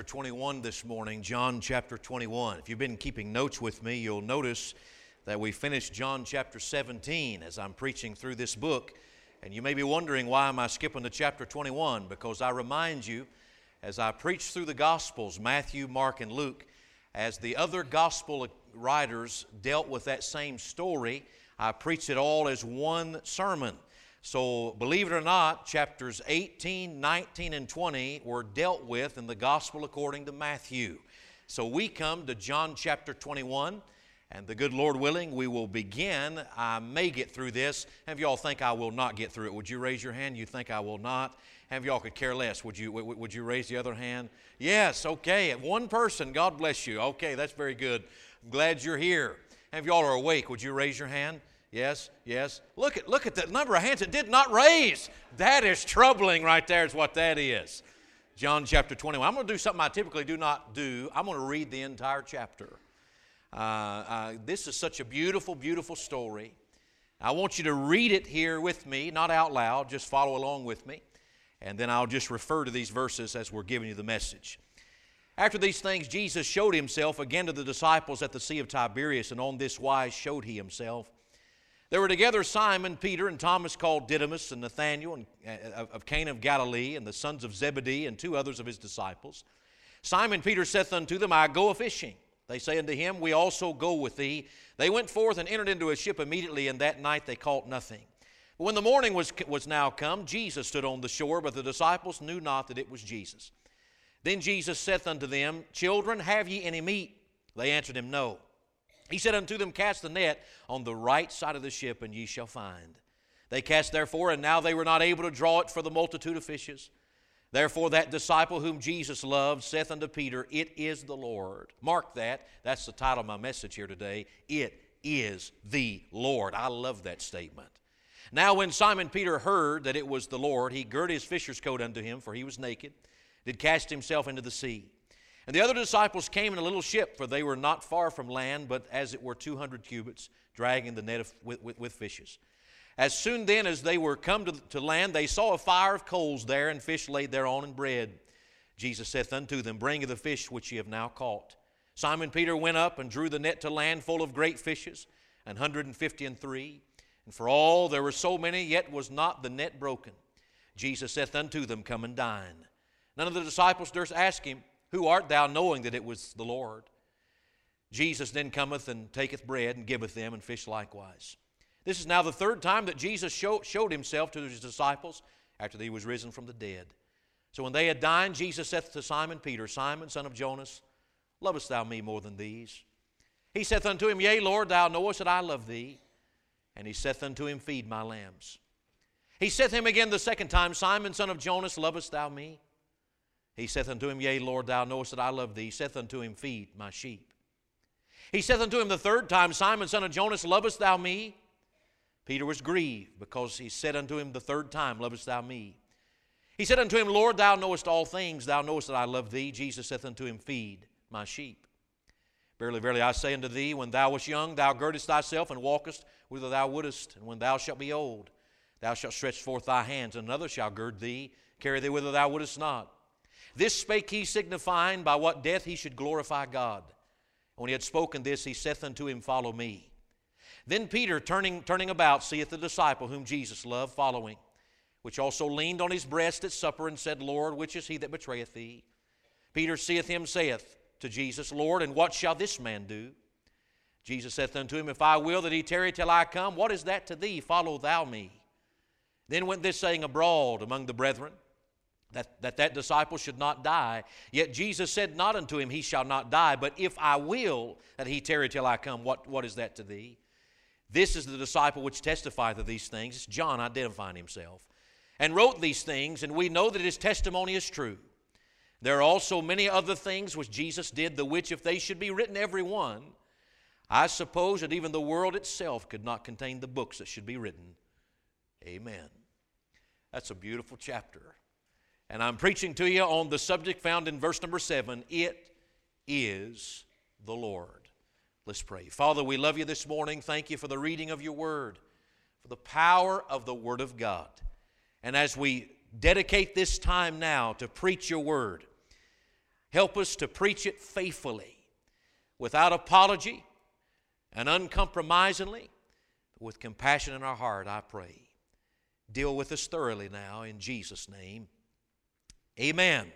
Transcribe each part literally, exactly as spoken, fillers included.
twenty-one this morning, John chapter twenty-one. If you've been keeping notes with me, you'll notice that we finished John chapter seventeen as I'm preaching through this book. And you may be wondering, why am I skipping to chapter twenty-one? Because I remind you, as I preach through the Gospels, Matthew, Mark, and Luke, as the other Gospel writers dealt with that same story, I preached it all as one sermon. So, believe it or not, chapters eighteen, nineteen, and twenty were dealt with in the Gospel according to Matthew. So we come to John chapter twenty-one, and the good Lord willing, we will begin. I may get through this. How many of y'all think I will not get through it? Would you raise your hand? You think I will not? How many of y'all could care less? Would you, would you raise the other hand? Yes, okay. One person, God bless you. Okay, that's very good. I'm glad you're here. How many of y'all are awake? Would you raise your hand? Yes, yes. Look at look at the number of hands it did not raise. That is troubling right there is what that is. John chapter twenty-one. I'm going to do something I typically do not do. I'm going to read the entire chapter. Uh, uh, this is such a beautiful, beautiful story. I want you to read it here with me, not out loud. Just follow along with me. And then I'll just refer to these verses as we're giving you the message. After these things, Jesus showed himself again to the disciples at the Sea of Tiberias, and on this wise showed he himself. There were together Simon, Peter, and Thomas called Didymus, and Nathanael and, uh, of Cana of Galilee, and the sons of Zebedee, and two others of his disciples. Simon Peter saith unto them, I go a-fishing. They say unto him, We also go with thee. They went forth and entered into a ship immediately, and that night they caught nothing. But when the morning was, was now come, Jesus stood on the shore, but the disciples knew not that it was Jesus. Then Jesus saith unto them, Children, have ye any meat? They answered him, No. He said unto them, Cast the net on the right side of the ship, and ye shall find. They cast therefore, and now they were not able to draw it for the multitude of fishes. Therefore that disciple whom Jesus loved saith unto Peter, It is the Lord. Mark that. That's the title of my message here today. It is the Lord. I love that statement. Now when Simon Peter heard that it was the Lord, he girt his fisher's coat unto him, for he was naked, did cast himself into the sea. And the other disciples came in a little ship, for they were not far from land, but as it were two hundred cubits, dragging the net of, with, with, with fishes. As soon then as they were come to, to land, they saw a fire of coals there, and fish laid thereon, and bread. Jesus saith unto them, Bring of the fish which ye have now caught. Simon Peter went up and drew the net to land full of great fishes, an hundred and fifty and three. And for all there were so many, yet was not the net broken. Jesus saith unto them, Come and dine. None of the disciples durst ask him, Who art thou, knowing that it was the Lord? Jesus then cometh and taketh bread and giveth them, and fish likewise. This is now the third time that Jesus show, showed himself to his disciples after that he was risen from the dead. So when they had dined, Jesus saith to Simon Peter, Simon, son of Jonas, lovest thou me more than these? He saith unto him, Yea, Lord, thou knowest that I love thee. And he saith unto him, Feed my lambs. He saith him again the second time, Simon, son of Jonas, lovest thou me? He saith unto him, Yea, Lord, thou knowest that I love thee. He saith unto him, Feed my sheep. He saith unto him the third time, Simon, son of Jonas, lovest thou me? Peter was grieved, because he said unto him the third time, Lovest thou me? He said unto him, Lord, thou knowest all things. Thou knowest that I love thee. Jesus saith unto him, Feed my sheep. Verily, verily, I say unto thee, when thou wast young, thou girdest thyself and walkest whither thou wouldest. And when thou shalt be old, thou shalt stretch forth thy hands, and another shall gird thee, carry thee whither thou wouldest not. This spake he, signifying by what death he should glorify God. And when he had spoken this, he saith unto him, Follow me. Then Peter, turning, turning about, seeth the disciple whom Jesus loved, following, which also leaned on his breast at supper, and said, Lord, which is he that betrayeth thee? Peter seeth him, saith to Jesus, Lord, and what shall this man do? Jesus saith unto him, If I will that he tarry till I come, what is that to thee? Follow thou me. Then went this saying abroad among the brethren, That, that that disciple should not die. Yet Jesus said not unto him, He shall not die, but if I will that he tarry till I come, what, what is that to thee? This is the disciple which testifieth of these things. It's John identifying himself. And wrote these things, and we know that his testimony is true. There are also many other things which Jesus did, the which if they should be written every one, I suppose that even the world itself could not contain the books that should be written. Amen. That's a beautiful chapter. And I'm preaching to you on the subject found in verse number seven, It is the Lord. Let's pray. Father, we love you this morning. Thank you for the reading of your word, for the power of the word of God. And as we dedicate this time now to preach your word, Help us to preach it faithfully, without apology and uncompromisingly, with compassion in our heart, I pray. Deal with us thoroughly now in Jesus' name. Amen.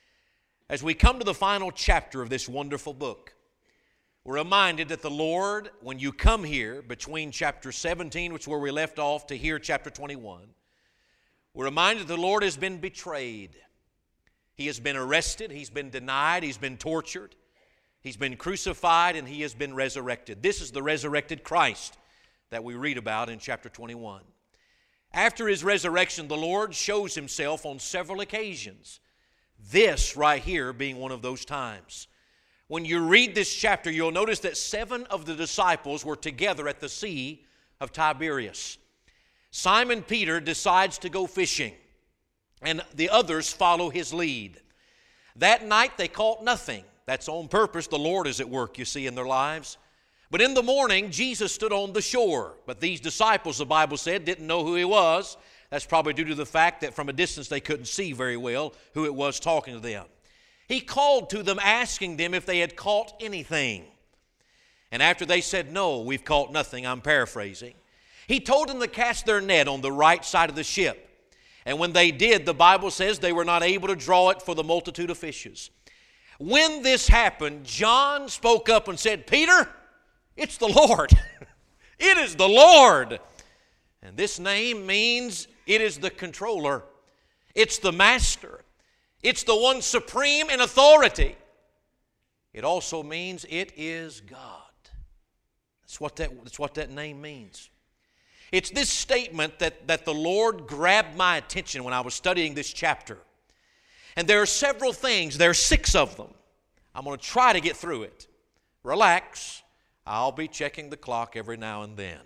As we come to the final chapter of this wonderful book, we're reminded that the Lord, when you come here between chapter seventeen, which is where we left off, to here chapter twenty-one, we're reminded that the Lord has been betrayed. He has been arrested, He's been denied, He's been tortured, He's been crucified, and He has been resurrected. This is the resurrected Christ that we read about in chapter twenty-one. After His resurrection, the Lord shows Himself on several occasions. This right here being one of those times. When you read this chapter, you'll notice that seven of the disciples were together at the Sea of Tiberias. Simon Peter decides to go fishing, and the others follow his lead. That night they caught nothing. That's on purpose. The Lord is at work, you see, in their lives. But in the morning, Jesus stood on the shore. But these disciples, the Bible said, didn't know who He was. That's probably due to the fact that from a distance they couldn't see very well who it was talking to them. He called to them, asking them if they had caught anything. And after they said, no, we've caught nothing, I'm paraphrasing, He told them to cast their net on the right side of the ship. And when they did, the Bible says they were not able to draw it for the multitude of fishes. When this happened, John spoke up and said, Peter, it's the Lord. It is the Lord. And this name means it is the controller. It's the master. It's the one supreme in authority. It also means it is God. That's what that, that's what that name means. It's this statement that, that the Lord grabbed my attention when I was studying this chapter. And there are several things. There are six of them. I'm going to try to get through it. Relax. I'll be checking the clock every now and then.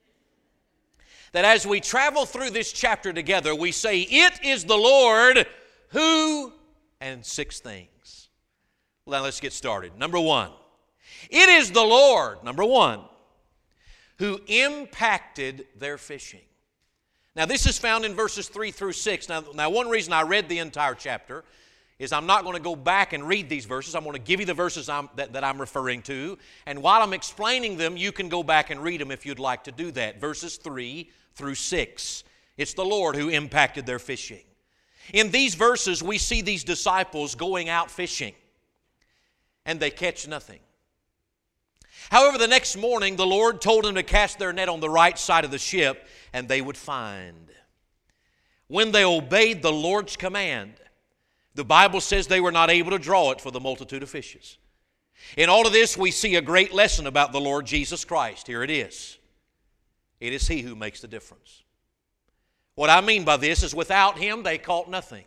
That as we travel through this chapter together, we say, it is the Lord who, and six things. Well, now let's get started. Number one, it is the Lord, number one, who impacted their fishing. Now, this is found in verses three through six. Now, now, one reason I read the entire chapter is I'm not going to go back and read these verses. I'm going to give you the verses I'm, that, that I'm referring to. And while I'm explaining them, you can go back and read them if you'd like to do that. Verses three through six. It's the Lord who impacted their fishing. In these verses, we see these disciples going out fishing, and they catch nothing. However, the next morning, the Lord told them to cast their net on the right side of the ship, and they would find. When they obeyed the Lord's command, the Bible says they were not able to draw it for the multitude of fishes. In all of this, we see a great lesson about the Lord Jesus Christ. Here it is. It is He who makes the difference. What I mean by this is without Him, they caught nothing.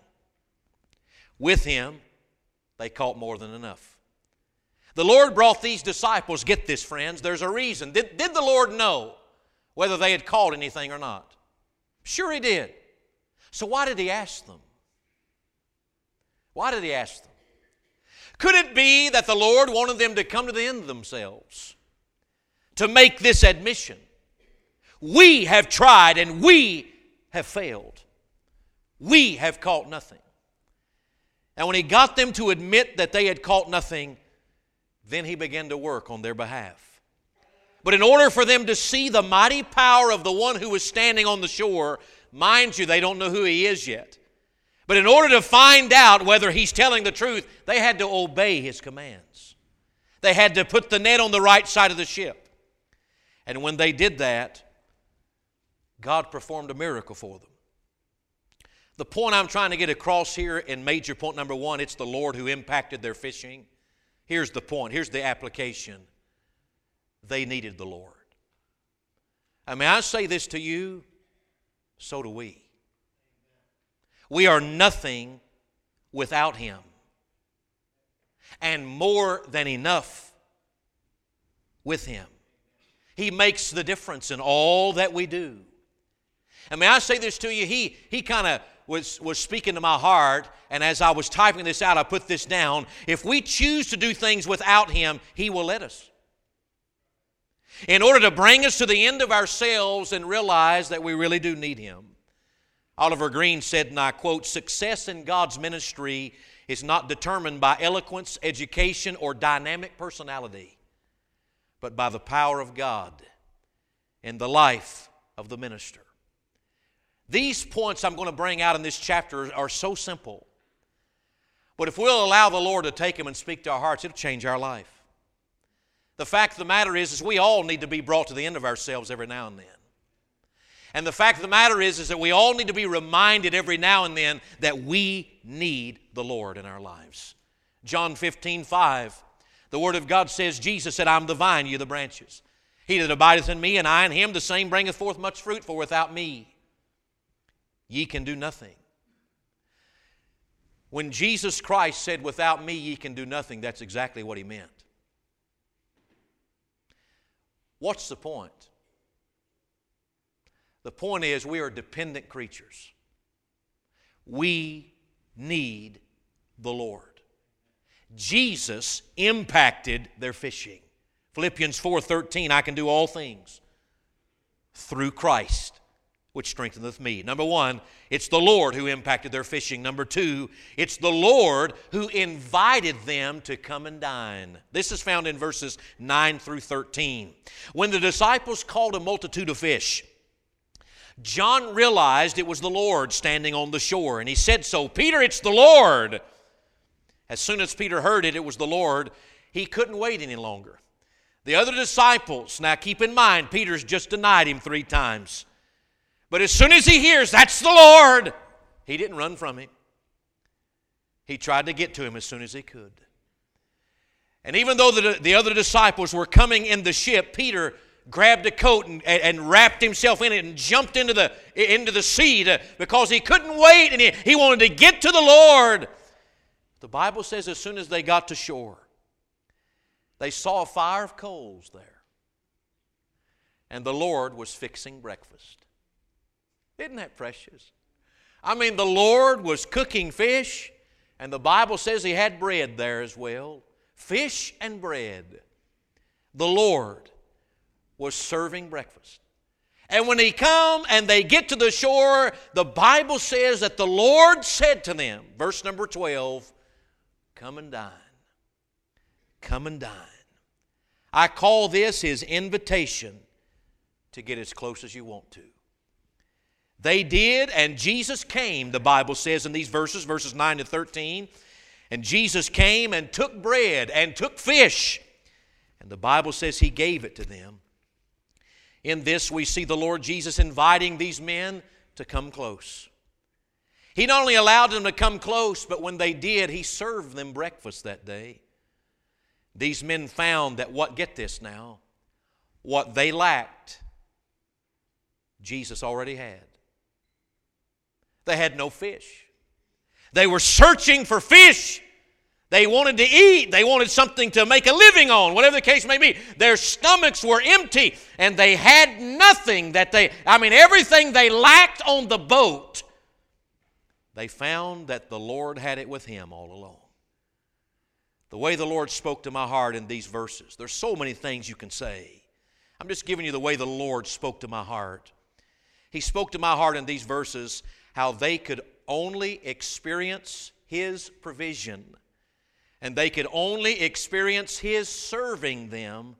With Him, they caught more than enough. The Lord brought these disciples, get this, friends, there's a reason. Did, did the Lord know whether they had caught anything or not? Sure He did. So why did He ask them? Why did He ask them? Could it be that the Lord wanted them to come to the end of themselves, to make this admission? We have tried and we have failed. We have caught nothing. And when He got them to admit that they had caught nothing, then He began to work on their behalf. But in order for them to see the mighty power of the one who was standing on the shore, mind you, they don't know who He is yet. But in order to find out whether He's telling the truth, they had to obey His commands. They had to put the net on the right side of the ship. And when they did that, God performed a miracle for them. The point I'm trying to get across here in major point number one, it's the Lord who impacted their fishing. Here's the point. Here's the application. They needed the Lord. I mean, I say this to you, so do we. We are nothing without Him, and more than enough with Him. He makes the difference in all that we do. I mean, I say this to you, he, he kind of was, was speaking to my heart, and as I was typing this out, I put this down. If we choose to do things without Him, He will let us. In order to bring us to the end of ourselves and realize that we really do need Him. Oliver Green said, and I quote, "Success in God's ministry is not determined by eloquence, education, or dynamic personality, but by the power of God in the life of the minister. These points I'm going to bring out in this chapter are so simple, but if we'll allow the Lord to take them and speak to our hearts, it'll change our life. The fact of the matter is, is we all need to be brought to the end of ourselves every now and then. And the fact of the matter is, is that we all need to be reminded every now and then that we need the Lord in our lives. John fifteen five, the Word of God says, Jesus said, I'm the vine, you the branches. He that abideth in me, and I in him, the same bringeth forth much fruit, for without me ye can do nothing. When Jesus Christ said, without me ye can do nothing, that's exactly what He meant. What's the point? The point is, we are dependent creatures. We need the Lord. Jesus impacted their fishing. Philippians four thirteen, I can do all things through Christ, which strengtheneth me. Number one, it's the Lord who impacted their fishing. Number two, it's the Lord who invited them to come and dine. This is found in verses nine through thirteen. When the disciples caught a multitude of fish, John realized it was the Lord standing on the shore, and he said so, Peter, it's the Lord. As soon as Peter heard it, it was the Lord, he couldn't wait any longer. The other disciples, now keep in mind, Peter's just denied Him three times. But as soon as he hears, that's the Lord, he didn't run from Him. He tried to get to Him as soon as he could. And even though the, the other disciples were coming in the ship, Peter grabbed a coat and, and wrapped himself in it and jumped into the, into the sea to, because he couldn't wait and he, he wanted to get to the Lord. The Bible says as soon as they got to shore, they saw a fire of coals there. And the Lord was fixing breakfast. Isn't that precious? I mean, the Lord was cooking fish, and the Bible says He had bread there as well. Fish and bread. The Lord was serving breakfast. And when He come and they get to the shore, the Bible says that the Lord said to them, verse number twelve, come and dine. Come and dine. I call this His invitation to get as close as you want to. They did, and Jesus came, the Bible says in these verses, verses nine to thirteen. And Jesus came and took bread and took fish. And the Bible says He gave it to them. In this we see the Lord Jesus inviting these men to come close. He not only allowed them to come close, but when they did, He served them breakfast that day. These men found that what, get this now, what they lacked, Jesus already had. They had no fish. They were searching for fish. They wanted to eat. They wanted something to make a living on, whatever the case may be. Their stomachs were empty, and they had nothing that they, I mean, everything they lacked on the boat, they found that the Lord had it with Him all along. The way the Lord spoke to my heart in these verses, there's so many things you can say. I'm just giving you the way the Lord spoke to my heart. He spoke to my heart in these verses how they could only experience His provision, and they could only experience His serving them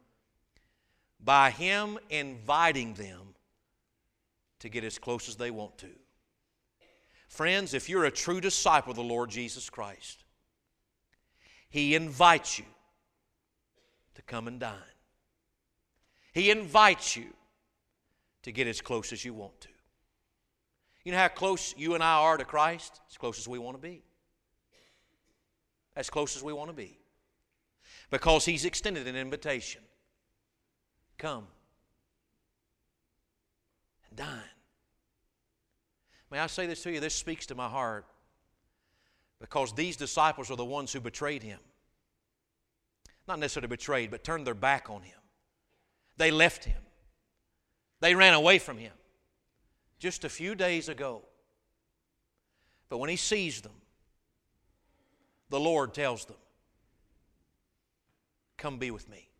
by Him inviting them to get as close as they want to. Friends, if you're a true disciple of the Lord Jesus Christ, He invites you to come and dine. He invites you to get as close as you want to. You know how close you and I are to Christ? As close as we want to be. As close as we want to be. Because He's extended an invitation. Come and dine. May I say this to you? This speaks to my heart. Because these disciples are the ones who betrayed Him. Not necessarily betrayed, but turned their back on Him. They left Him. They ran away from Him just a few days ago. But when He sees them, the Lord tells them, come be with me.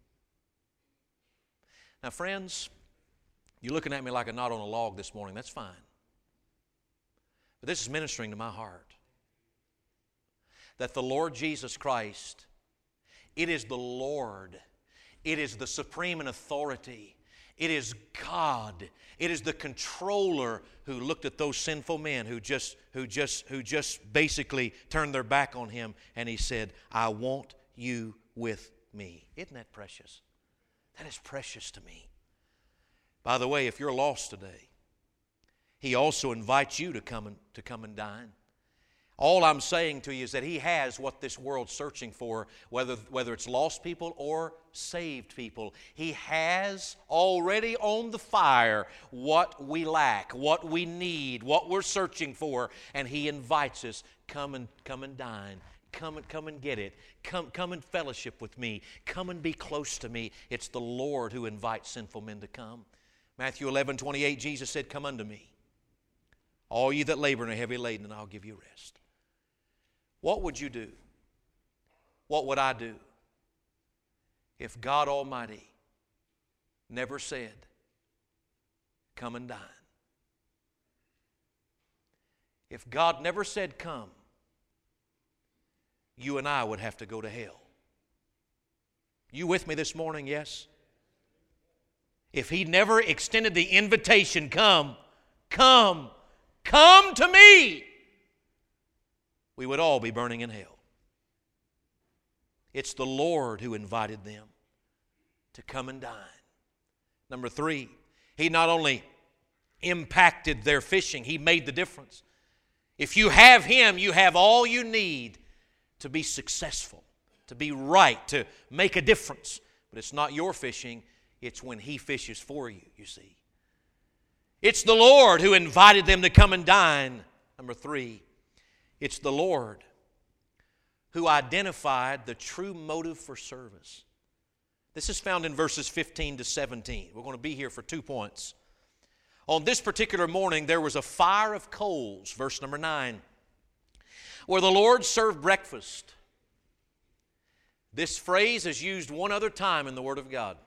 Now, friends, you're looking at me like a knot on a log this morning. That's fine. But this is ministering to my heart. that the Lord Jesus Christ, it is the Lord. It is the supreme in authority. It is God. It is the controller who looked at those sinful men who just, who just, who just basically turned their back on Him, and He said, I want you with me. Isn't that precious? That is precious to me. By the way, if you're lost today, He also invites you to come and, to come and dine. All I'm saying to you is that He has what this world's searching for, whether, whether it's lost people or saved people. He has already on the fire what we lack, what we need, what we're searching for, and He invites us, come and, come and dine. Come and, come and get it. Come, come and fellowship with me. Come and be close to me. It's the Lord who invites sinful men to come. Matthew eleven twenty-eight, Jesus said, come unto me, all ye that labor and are heavy laden, and I'll give you rest. What would you do? What would I do if God Almighty never said, come and dine? If God never said, come, you and I would have to go to hell. You with me this morning, yes? If He never extended the invitation, come, come, come to me, we would all be burning in hell. It's the Lord who invited them to come and dine. Number three, He not only impacted their fishing, He made the difference. If you have Him, you have all you need to be successful, to be right, to make a difference. But it's not your fishing, it's when He fishes for you, you see. It's the Lord who invited them to come and dine. Number three, it's the Lord who identified the true motive for service. This is found in verses fifteen to seventeen. We're going to be here for two points. On this particular morning, there was a fire of coals, verse number nine, where the Lord served breakfast. This phrase is used one other time in the Word of God.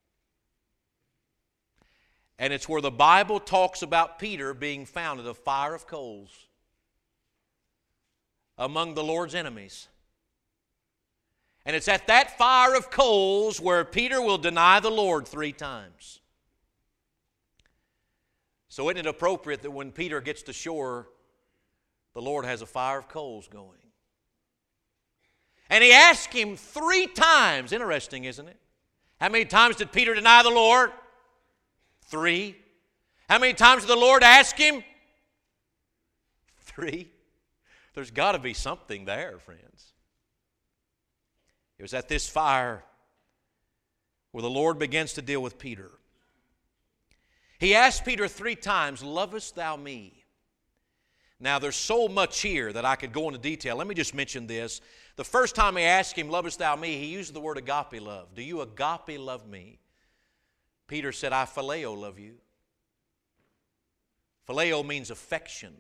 And it's where the Bible talks about Peter being found at a fire of coals among the Lord's enemies. And it's at that fire of coals where Peter will deny the Lord three times. So isn't it appropriate that when Peter gets to shore, the Lord has a fire of coals going? And He asked him three times. Interesting, isn't it? How many times did Peter deny the Lord? Three. How many times did the Lord ask him? Three. There's got to be something there, friends. It was at this fire where the Lord begins to deal with Peter. He asked Peter three times, lovest thou me? Now, there's so much here that I could go into detail. Let me just mention this. The first time He asked him, lovest thou me, He used the word agape love. Do you agape love me? Peter said, I phileo love you. Phileo means affection.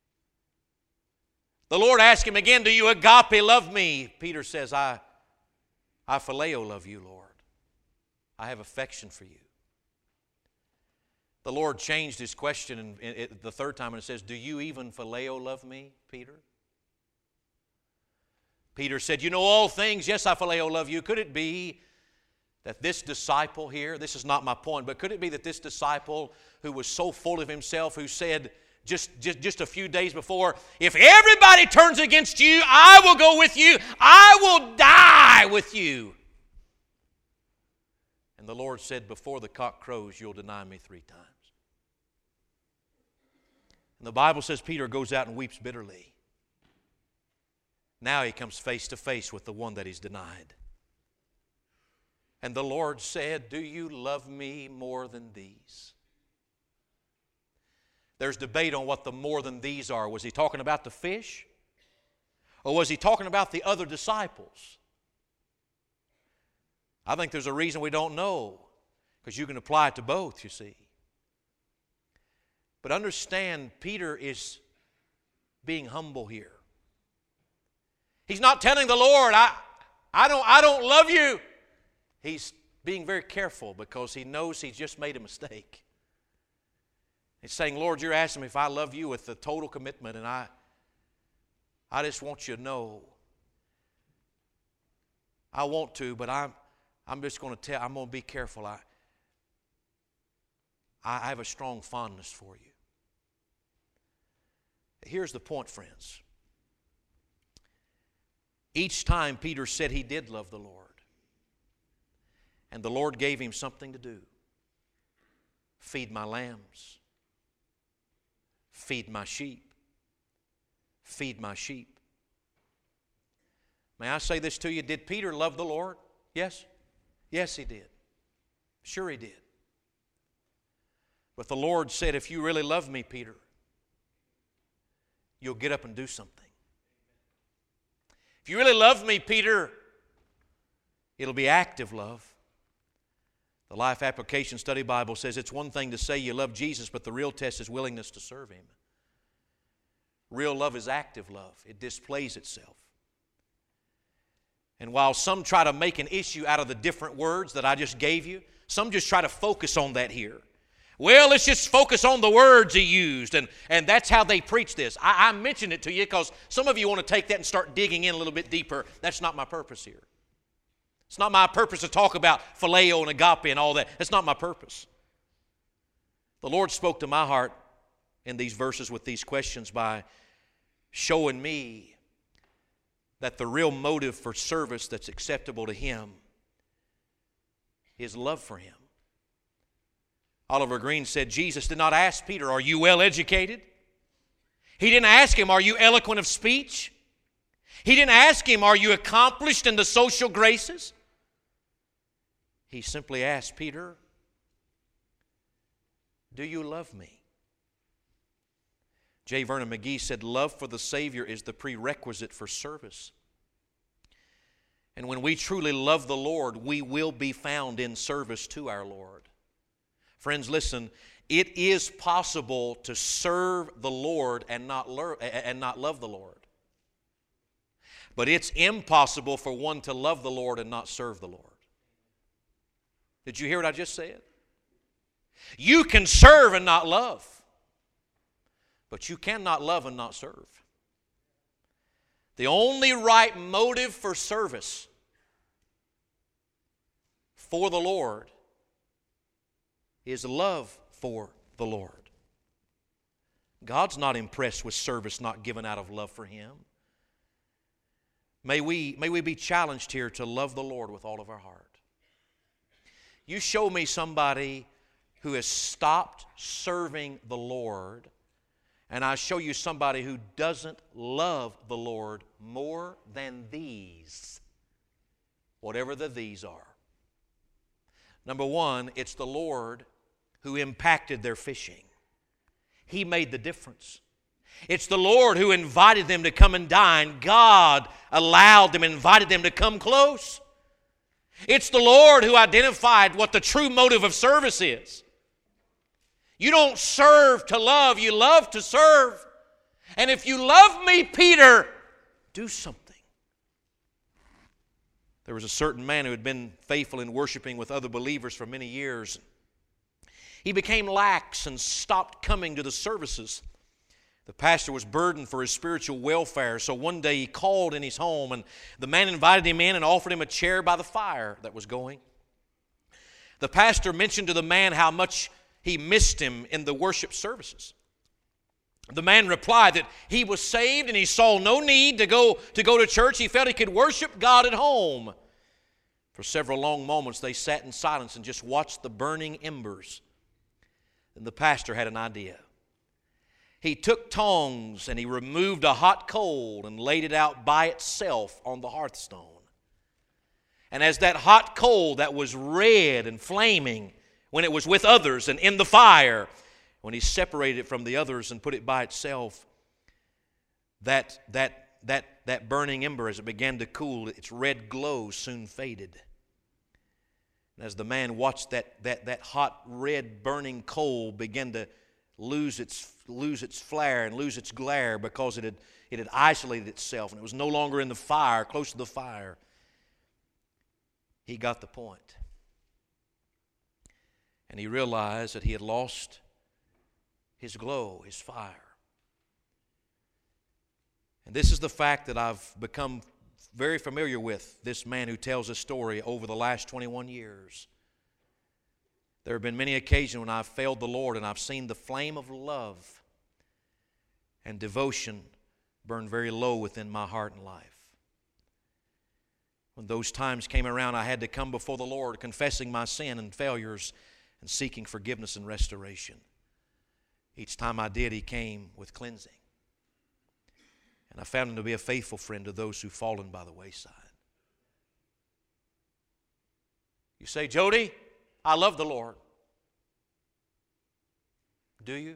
The Lord asked him again, do you agape love me? Peter says, I, I phileo love you, Lord. I have affection for you. The Lord changed His question in, in, in the third time, and it says, do you even phileo love me, Peter? Peter said, you know all things. Yes, I phileo love you. Could it be that this disciple here, this is not my point, but could it be that this disciple who was so full of himself, who said just, just, just a few days before, if everybody turns against you, I will go with you. I will die with you. And the Lord said, before the cock crows, you'll deny me three times. And the Bible says Peter goes out and weeps bitterly. Now he comes face to face with the one that he's denied. And the Lord said, do you love me more than these? There's debate on what the more than these are. Was He talking about the fish? Or was He talking about the other disciples? I think there's a reason we don't know, because you can apply it to both, you see. But understand, Peter is being humble here. He's not telling the Lord, I, I, don't, I don't love you. He's being very careful because he knows he's just made a mistake. He's saying, Lord, you're asking me if I love you with a total commitment, and I, I just want you to know I want to, but I'm, I'm just going to tell, I'm going to be careful. I, I have a strong fondness for you. Here's the point, friends. Each time Peter said he did love the Lord, and the Lord gave him something to do. Feed my lambs. Feed my sheep. Feed my sheep. May I say this to you? Did Peter love the Lord? Yes? Yes, he did. Sure he did. But the Lord said, if you really love me, Peter, you'll get up and do something. If you really love me, Peter, it'll be active love. The Life Application Study Bible says it's one thing to say you love Jesus, but the real test is willingness to serve Him. Real love is active love. It displays itself. And while some try to make an issue out of the different words that I just gave you, some just try to focus on that here. Well, let's just focus on the words he used, and, and that's how they preach this. I, I mentioned it to you because some of you want to take that and start digging in a little bit deeper. That's not my purpose here. It's not my purpose to talk about phileo and agape and all that. That's not my purpose. The Lord spoke to my heart in these verses with these questions by showing me that the real motive for service that's acceptable to Him is love for Him. Oliver Green said, Jesus did not ask Peter, are you well educated? He didn't ask him, are you eloquent of speech? He didn't ask him, are you accomplished in the social graces? He simply asked Peter, do you love me? J. Vernon McGee said, love for the Savior is the prerequisite for service. And when we truly love the Lord, we will be found in service to our Lord. Friends, listen, it is possible to serve the Lord and not, learn, and not love the Lord. But it's impossible for one to love the Lord and not serve the Lord. Did you hear what I just said? You can serve and not love, but you cannot love and not serve. The only right motive for service for the Lord is love for the Lord. God's not impressed with service not given out of love for Him. May we, may we be challenged here to love the Lord with all of our heart. You show me somebody who has stopped serving the Lord, and I show you somebody who doesn't love the Lord more than these, whatever the these are. Number one, it's the Lord who impacted their fishing. He made the difference. It's the Lord who invited them to come and dine. God allowed them, invited them to come close. It's the Lord who identified what the true motive of service is. You don't serve to love, you love to serve. And if you love me, Peter, do something. There was a certain man who had been faithful in worshiping with other believers for many years. He became lax and stopped coming to the services. The pastor was burdened for his spiritual welfare, so one day he called in his home, and the man invited him in and offered him a chair by the fire that was going. The pastor mentioned to the man how much he missed him in the worship services. The man replied that he was saved and he saw no need to go to go to church. He felt he could worship God at home. For several long moments they sat in silence and just watched the burning embers. And the pastor had an idea. He took tongs and he removed a hot coal and laid it out by itself on the hearthstone. And as that hot coal that was red and flaming when it was with others and in the fire, when he separated it from the others and put it by itself, that, that, that, that burning ember, as it began to cool, its red glow soon faded. And as the man watched that, that, that hot red burning coal begin to lose its, lose its flare and lose its glare because it had, it had isolated itself and it was no longer in the fire, close to the fire, he got the point. And he realized that he had lost his glow, his fire. And this is the fact that I've become very familiar with this man who tells a story over the last twenty-one years. There have been many occasions when I've failed the Lord and I've seen the flame of love and devotion burn very low within my heart and life. When those times came around, I had to come before the Lord, confessing my sin and failures and seeking forgiveness and restoration. Each time I did, He came with cleansing. And I found Him to be a faithful friend to those who've fallen by the wayside. You say, Jody, I love the Lord. Do you?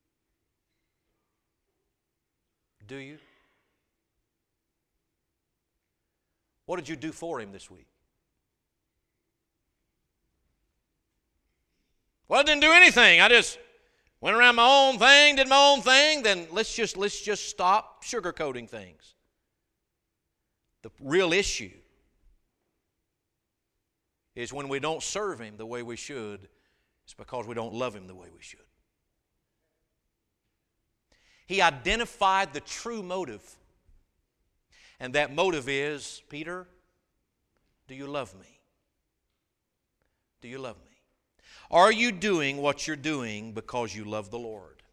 Do you? What did you do for Him this week? Well, I didn't do anything. I just went around my own thing, did my own thing. Then let's just, let's just stop sugarcoating things. The real issue is when we don't serve Him the way we should, it's because we don't love Him the way we should. He identified the true motive. And that motive is, Peter, do you love me? Do you love me? Are you doing what you're doing because you love the Lord?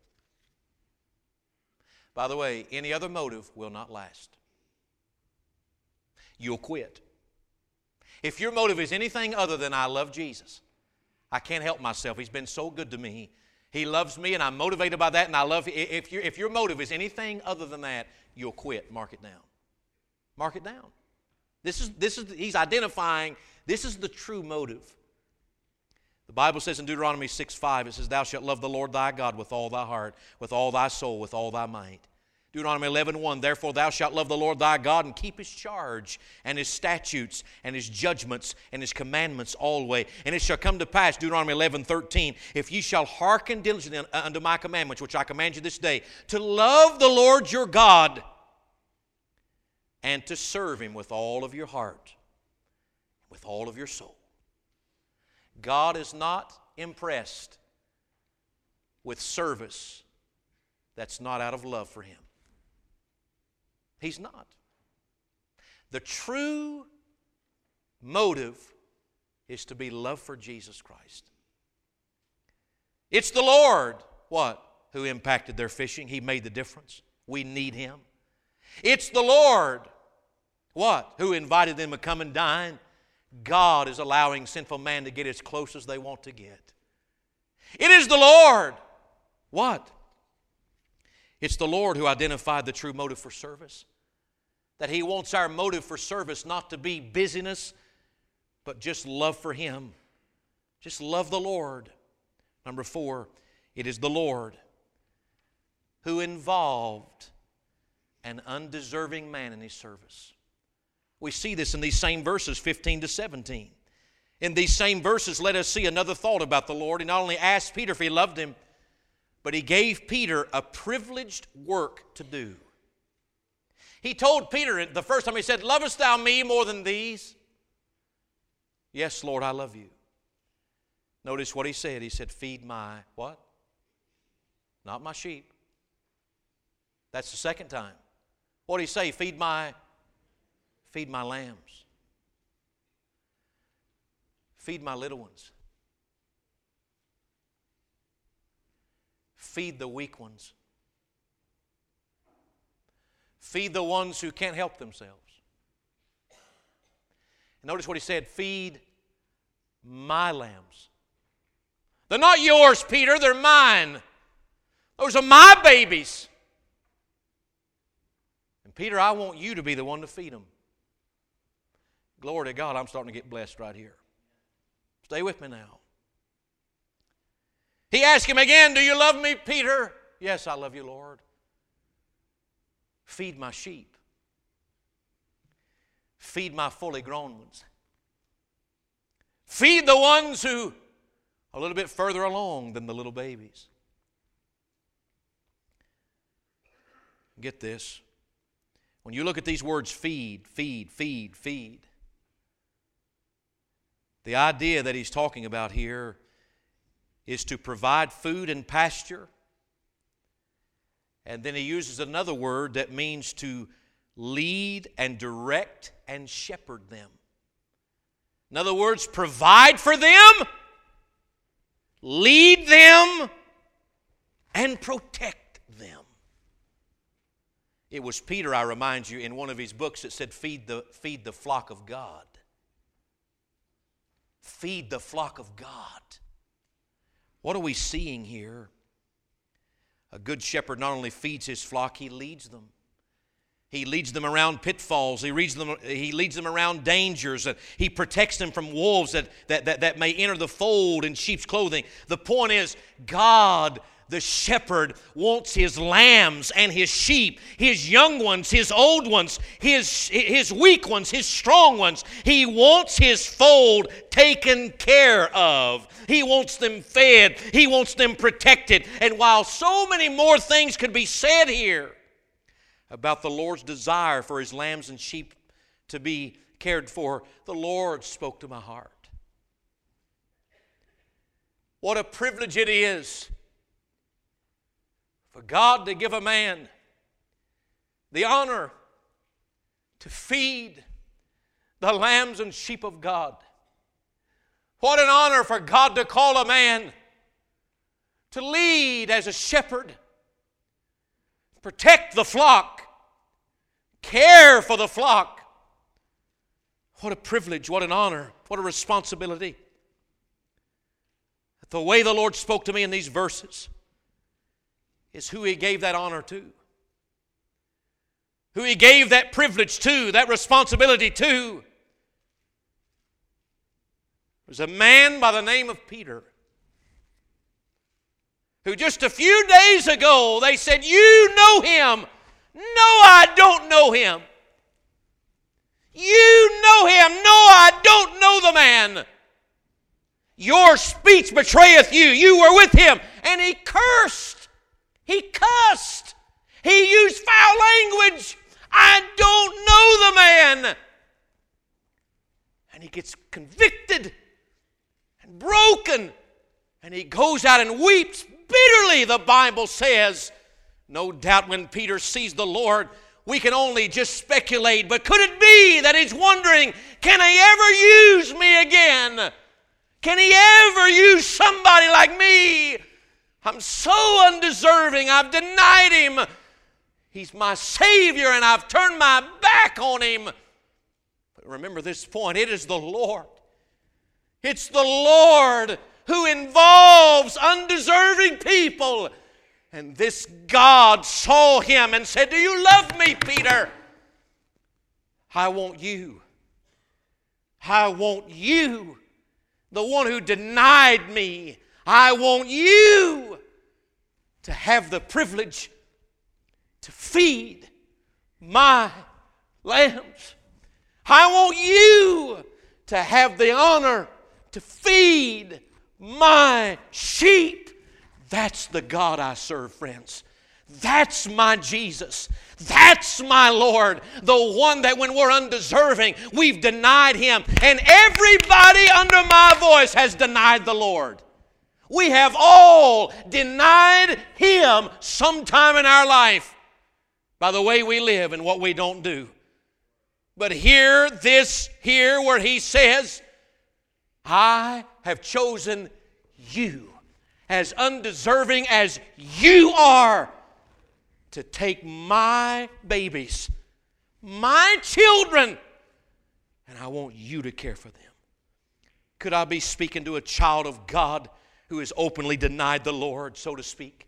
By the way, any other motive will not last. You'll quit. If your motive is anything other than I love Jesus, I can't help myself. He's been so good to me. He loves me and I'm motivated by that and I love Him. If, if your motive is anything other than that, you'll quit. Mark it down. Mark it down. This is, this is, he's identifying, this is the true motive. The Bible says in Deuteronomy six five, it says, Thou shalt love the Lord thy God with all thy heart, with all thy soul, with all thy might. Deuteronomy eleven one, Therefore thou shalt love the Lord thy God and keep His charge and His statutes and His judgments and His commandments always. And it shall come to pass, Deuteronomy eleven thirteen, if ye shall hearken diligently unto my commandments, which I command you this day, to love the Lord your God and to serve Him with all of your heart, with all of your soul. God is not impressed with service that's not out of love for Him. He's not. The true motive is to be love for Jesus Christ. It's the Lord, what? Who impacted their fishing. He made the difference. We need Him. It's the Lord, what? Who invited them to come and dine. God is allowing sinful man to get as close as they want to get. It is the Lord. What? It's the Lord who identified the true motive for service. That He wants our motive for service not to be busyness, but just love for Him. Just love the Lord. Number four, it is the Lord who involved an undeserving man in His service. We see this in these same verses, fifteen to seventeen. In these same verses, let us see another thought about the Lord. He not only asked Peter if he loved him, but He gave Peter a privileged work to do. He told Peter the first time, He said, Lovest thou me more than these? Yes, Lord, I love you. Notice what He said. He said, feed my, what? Not my sheep. That's the second time. What did He say? Feed my, feed my lambs. Feed my little ones. Feed the weak ones. Feed the ones who can't help themselves. And notice what He said, feed my lambs. They're not yours, Peter, they're mine. Those are my babies. And Peter, I want you to be the one to feed them. Glory to God, I'm starting to get blessed right here. Stay with me now. He asked him again, do you love me, Peter? Yes, I love you, Lord. Feed my sheep. Feed my fully grown ones. Feed the ones who are a little bit further along than the little babies. Get this. When you look at these words, feed, feed, feed, feed, the idea that he's talking about here is to provide food and pasture. And then he uses another word that means to lead and direct and shepherd them. In other words, provide for them, lead them, and protect them. It was Peter, I remind you, in one of his books that said, feed the, feed the flock of God. Feed the flock of God. What are we seeing here? A good shepherd not only feeds his flock, he leads them. He leads them around pitfalls. He leads them, he leads them around dangers. And he protects them from wolves that, that, that, that may enter the fold in sheep's clothing. The point is, God, the shepherd, wants his lambs and his sheep, his young ones, his old ones, his, his weak ones, his strong ones. He wants his fold taken care of. He wants them fed. He wants them protected. And while so many more things could be said here about the Lord's desire for his lambs and sheep to be cared for, the Lord spoke to my heart. What a privilege it is for God to give a man the honor to feed the lambs and sheep of God. What an honor for God to call a man to lead as a shepherd, protect the flock, care for the flock. What a privilege, what an honor, what a responsibility. The way the Lord spoke to me in these verses is who He gave that honor to, who He gave that privilege to, that responsibility to. There's a man by the name of Peter who just a few days ago they said, "You know him." "No, I don't know him." "You know him." "No, I don't know the man." "Your speech betrayeth you. You were with him." And he cursed. He cussed. He used foul language. "I don't know the man." And he gets convicted and broken. And he goes out and weeps bitterly, the Bible says. No doubt when Peter sees the Lord, we can only just speculate. But could it be that he's wondering, can He ever use me again? Can He ever use somebody like me? I'm so undeserving. I've denied Him. He's my Savior and I've turned my back on Him. But remember this point. It is the Lord. It's the Lord who involves undeserving people. And this God saw him and said, "Do you love me, Peter? I want you. I want you. The one who denied me. I want you to have the privilege to feed my lambs. I want you to have the honor to feed my sheep." That's the God I serve, friends. That's my Jesus. That's my Lord. The one that when we're undeserving, we've denied Him. And everybody under my voice has denied the Lord. We have all denied Him sometime in our life by the way we live and what we don't do. But here, this here where He says, "I have chosen you, as undeserving as you are, to take my babies, my children, and I want you to care for them." Could I be speaking to a child of God who has openly denied the Lord, so to speak?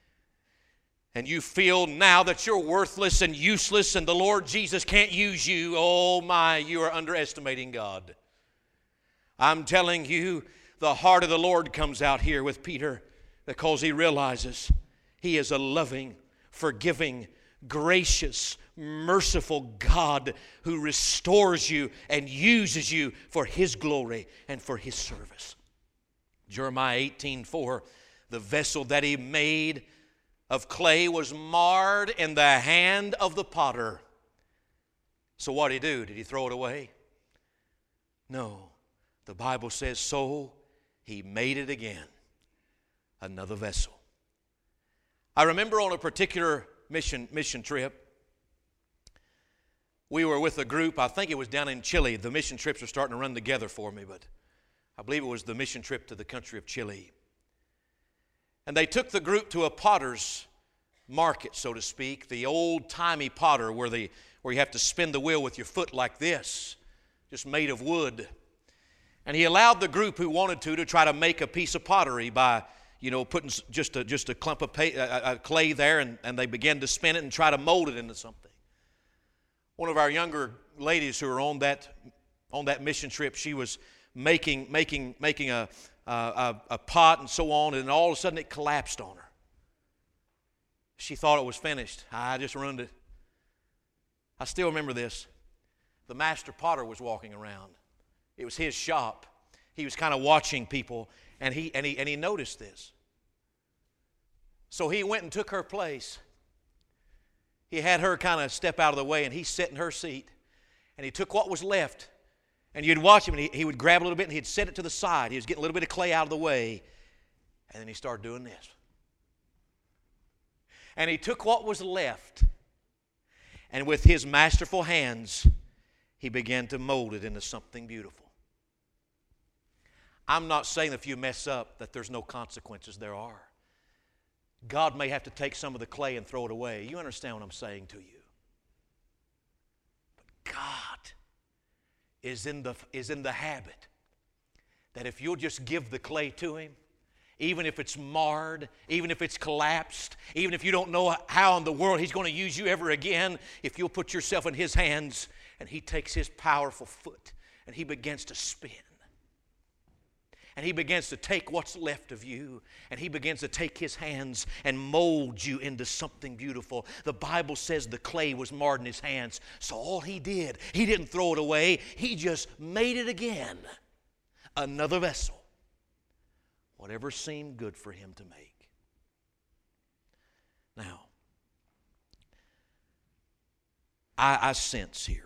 And you feel now that you're worthless and useless and the Lord Jesus can't use you. Oh my, you are underestimating God. I'm telling you, the heart of the Lord comes out here with Peter because he realizes He is a loving, forgiving, gracious, merciful God who restores you and uses you for His glory and for His service. Jeremiah eighteen four, the vessel that He made of clay was marred in the hand of the potter. So what did He do? Did He throw it away? No. The Bible says, so He made it again, another vessel. I remember on a particular mission, mission trip, We were with a group, I think it was down in Chile. The mission trips are starting to run together for me, but I believe it was the mission trip to the country of Chile. And they took the group to a potter's market, so to speak, the old-timey potter where, the, where you have to spin the wheel with your foot like this, just made of wood. And he allowed the group who wanted to to try to make a piece of pottery by, you know, putting just a, just a clump of pay, a, a clay there, and, and they began to spin it and try to mold it into something. One of our younger ladies who were on that, on that mission trip, she was making, making, making a, a, a pot and so on, and all of a sudden it collapsed on her. She thought it was finished. I just ruined it. I still remember this. The master potter was walking around. It was his shop. He was kind of watching people, and he, and he, and he noticed this. So he went and took her place. He had her kind of step out of the way, and he sat in her seat, and he took what was left, and you'd watch him, and he, he would grab a little bit, and he'd set it to the side. He was getting a little bit of clay out of the way, and then he started doing this. And he took what was left, and with his masterful hands, he began to mold it into something beautiful. I'm not saying that if you mess up that there's no consequences. There are. God may have to take some of the clay and throw it away. You understand what I'm saying to you? But God is in the, is in the habit that if you'll just give the clay to Him, even if it's marred, even if it's collapsed, even if you don't know how in the world He's going to use you ever again, if you'll put yourself in His hands and He takes His powerful foot and He begins to spin. And He begins to take what's left of you, and He begins to take His hands and mold you into something beautiful. The Bible says the clay was marred in His hands, so all He did, He didn't throw it away, He just made it again. Another vessel. Whatever seemed good for Him to make. Now, I, I sense here,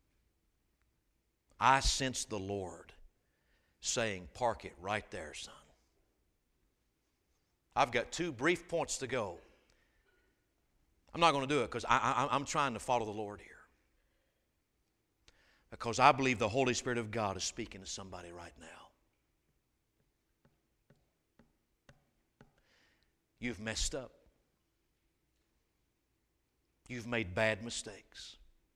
I sense the Lord saying, park it right there, son. I've got two brief points to go. I'm not going to do it because I, I, I'm trying to follow the Lord here. Because I believe the Holy Spirit of God is speaking to somebody right now. You've messed up. You've made bad mistakes.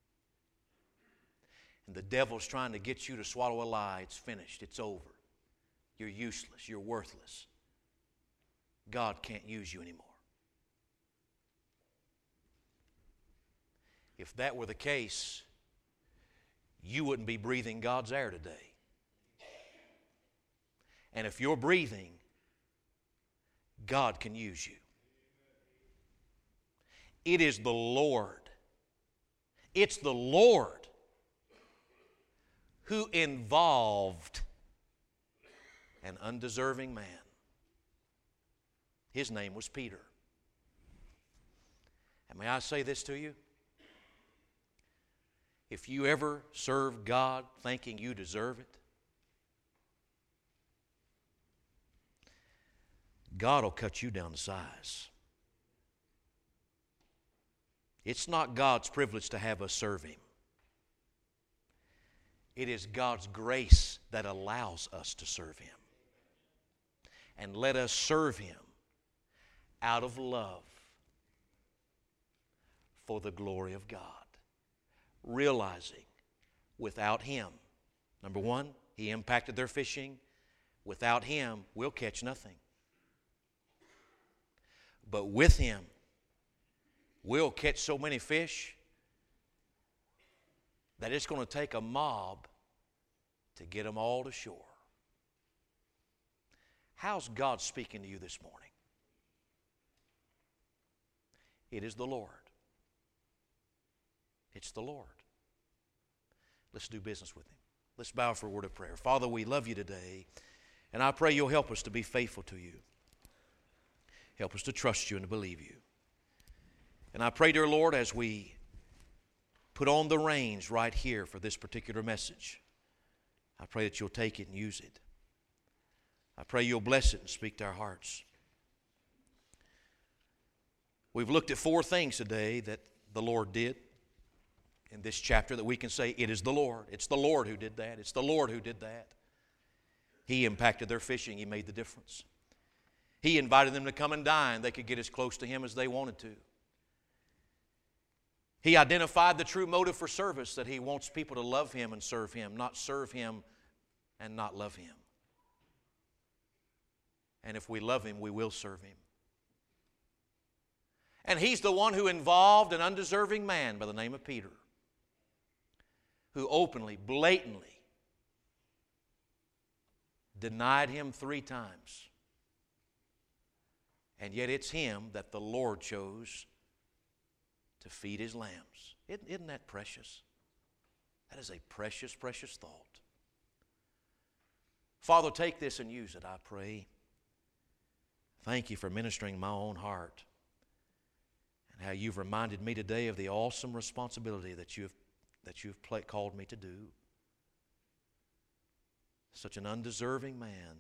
And the devil's trying to get you to swallow a lie. It's finished. It's over. You're useless. You're worthless. God can't use you anymore. If that were the case, you wouldn't be breathing God's air today. And if you're breathing, God can use you. It is the Lord. It's the Lord who involved an undeserving man. His name was Peter. And may I say this to you? If you ever serve God thinking you deserve it, God will cut you down to size. It's not God's privilege to have us serve Him. It is God's grace that allows us to serve Him. And let us serve Him out of love for the glory of God. Realizing without Him, number one, He impacted their fishing. Without Him, we'll catch nothing. But with Him, we'll catch so many fish that it's going to take a mob to get them all to shore. How's God speaking to you this morning? It is the Lord. It's the Lord. Let's do business with Him. Let's bow for a word of prayer. Father, we love You today, and I pray You'll help us to be faithful to You. Help us to trust You and to believe You. And I pray, dear Lord, as we put on the reins right here for this particular message, I pray that You'll take it and use it. I pray You'll bless it and speak to our hearts. We've looked at four things today that the Lord did. in this chapter that we can say, it is the Lord. It's the Lord who did that. It's the Lord who did that. He impacted their fishing. He made the difference. He invited them to come and dine. They could get as close to Him as they wanted to. He identified the true motive for service, that He wants people to love Him and serve Him, not serve Him and not love Him. And if we love Him, we will serve Him. And He's the one who involved an undeserving man by the name of Peter, who openly, blatantly denied Him three times. And yet it's him that the Lord chose to feed His lambs. Isn't, isn't that precious? That is a precious, precious thought. Father, take this and use it, I pray. Thank You for ministering my own heart, and how You've reminded me today of the awesome responsibility that You've that You've play, called me to do. Such an undeserving man.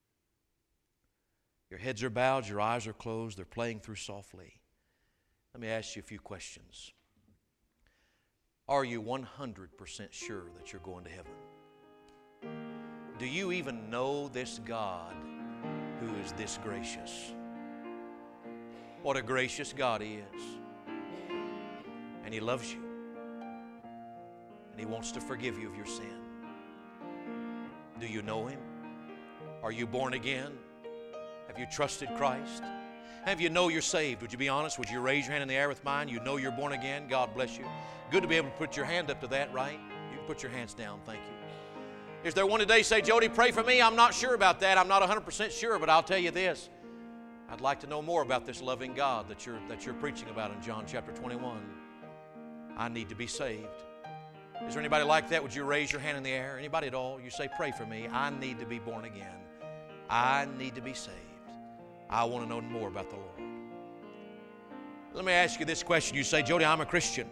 Your heads are bowed, your eyes are closed, they're playing through softly. Let me ask you a few questions. Are you one hundred percent sure that you're going to heaven? Do you even know this God who is this gracious? What a gracious God He is. And He loves you. And He wants to forgive you of your sin. Do you know Him? Are you born again? Have you trusted Christ? Have you know you're saved? Would you be honest? Would you raise your hand in the air with mine? You know you're born again. God bless you. Good to be able to put your hand up to that, right? You can put your hands down. Thank you. Is there one today say, Jody, pray for me? I'm not sure about that. I'm not one hundred percent sure, but I'll tell you this. I'd like to know more about this loving God that you're, that you're preaching about in John chapter twenty-one. I need to be saved. Is there anybody like that? Would you raise your hand in the air? Anybody at all? You say, pray for me. I need to be born again. I need to be saved. I want to know more about the Lord. Let me ask you this question. You say, Jody, I'm a Christian.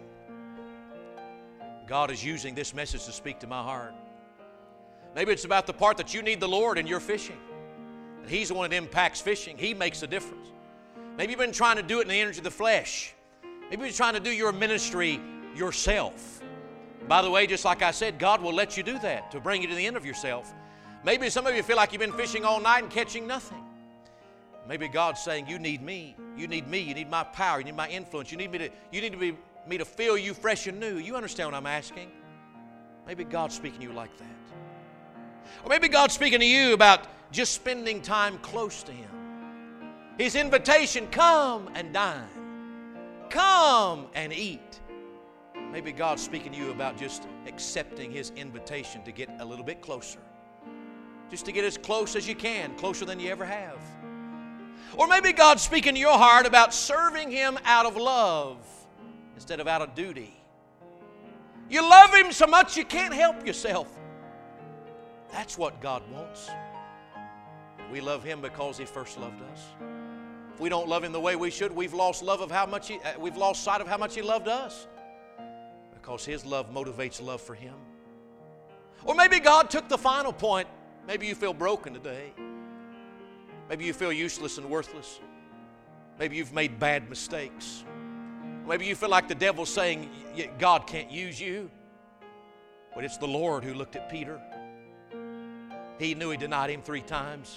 God is using this message to speak to my heart. Maybe it's about the part that you need the Lord in your fishing. And He's the one that impacts fishing. He makes a difference. Maybe you've been trying to do it in the energy of the flesh. Maybe you're trying to do your ministry yourself. By the way, just like I said, God will let you do that to bring you to the end of yourself. Maybe some of you feel like you've been fishing all night and catching nothing. Maybe God's saying, you need me. You need me. You need my power. You need my influence. You need me to, you need to be, me to feel you fresh and new. You understand what I'm asking? Maybe God's speaking to you like that. Or maybe God's speaking to you about just spending time close to Him. His invitation, come and dine. Come and eat. Maybe God's speaking to you about just accepting His invitation to get a little bit closer. Just to get as close as you can, closer than you ever have. Or maybe God's speaking to your heart about serving Him out of love instead of out of duty. You love Him so much you can't help yourself. That's what God wants. We love Him because He first loved us. If we don't love Him the way we should, we've lost love of how much He, uh, we've lost sight of how much He loved us. Because His love motivates love for Him. Or maybe God took the final point. Maybe you feel broken today. Maybe you feel useless and worthless. Maybe you've made bad mistakes. Maybe you feel like the devil's saying God can't use you. But it's the Lord who looked at Peter. He knew he denied Him three times.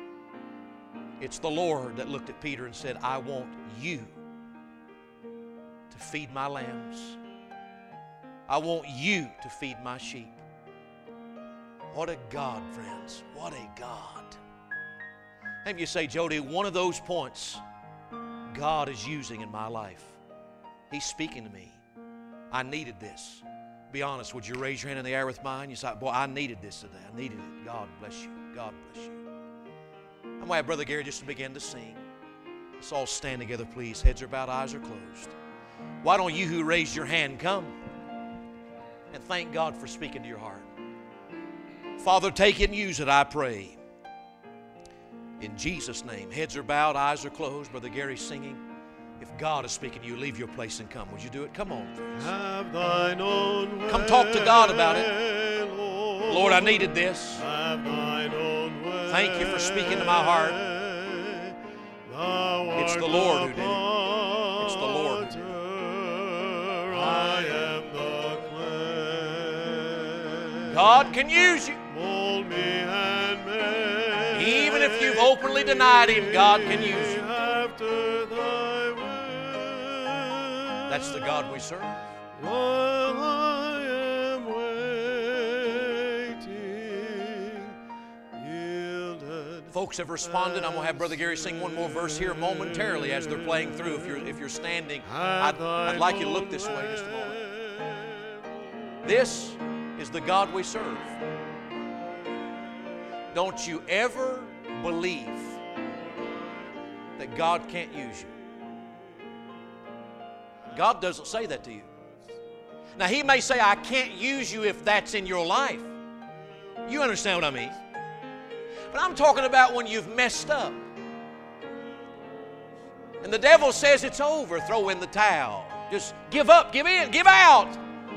It's the Lord that looked at Peter and said, I want you to feed my lambs. I want you to feed my sheep. What a God, friends. What a God. Maybe you say, Jody, one of those points God is using in my life. He's speaking to me. I needed this. Be honest, would you raise your hand in the air with mine? You say, boy, I needed this today. I needed it. God bless you. God bless you. I'm going to have Brother Gary just to begin to sing. Let's all stand together, please. Heads are bowed, eyes are closed. Why don't you who raised your hand come and thank God for speaking to your heart? Father, take it and use it, I pray. In Jesus' name. Heads are bowed, eyes are closed. Brother Gary's singing. If God is speaking to you, leave your place and come. Would you do it? Come on, friends. Have thine own way, come talk to God about it. Lord, Lord, I needed this. have thine own way. Thank you for speaking to my heart. Thou It's the art Lord who did it. the It's the Lord who did it. potter, I am the God can use you. Mold me and make Even if you've openly denied Him, God can use you. after thy will. That's the God we serve. While I am waiting, yielded. Folks have responded. I'm going to have Brother Gary sing one more verse here momentarily as they're playing through. If you're, if you're standing, I'd, I'd like you to look this way just a moment. This is the God we serve. Don't you ever believe that God can't use you. God doesn't say that to you. Now, He may say, I can't use you if that's in your life. You understand what I mean? But I'm talking about when you've messed up. And the devil says it's over, throw in the towel. Just give up, give in, give out.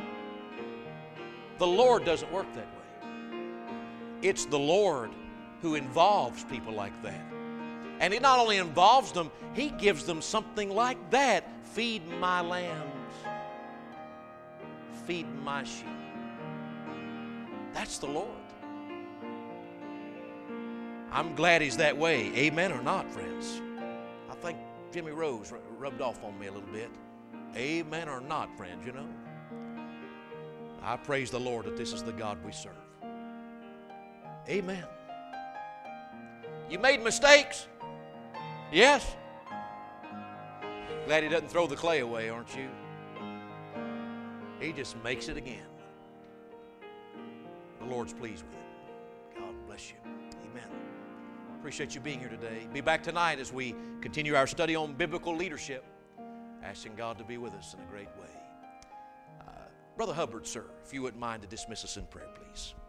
The Lord doesn't work that way. It's the Lord who involves people like that. And He not only involves them, He gives them something like that. Feed my lambs. Feed my sheep. That's the Lord. I'm glad He's that way. Amen or not, friends? I think Jimmy Rose rubbed off on me a little bit. Amen or not, friends, you know? I praise the Lord that this is the God we serve. Amen. You made mistakes? Yes. Glad He doesn't throw the clay away, aren't you? He just makes it again. The Lord's pleased with it. God bless you. Amen. Appreciate you being here today. Be back tonight as we continue our study on biblical leadership, asking God to be with us in a great way. Uh, Brother Hubbard, sir, if you wouldn't mind to dismiss us in prayer, please.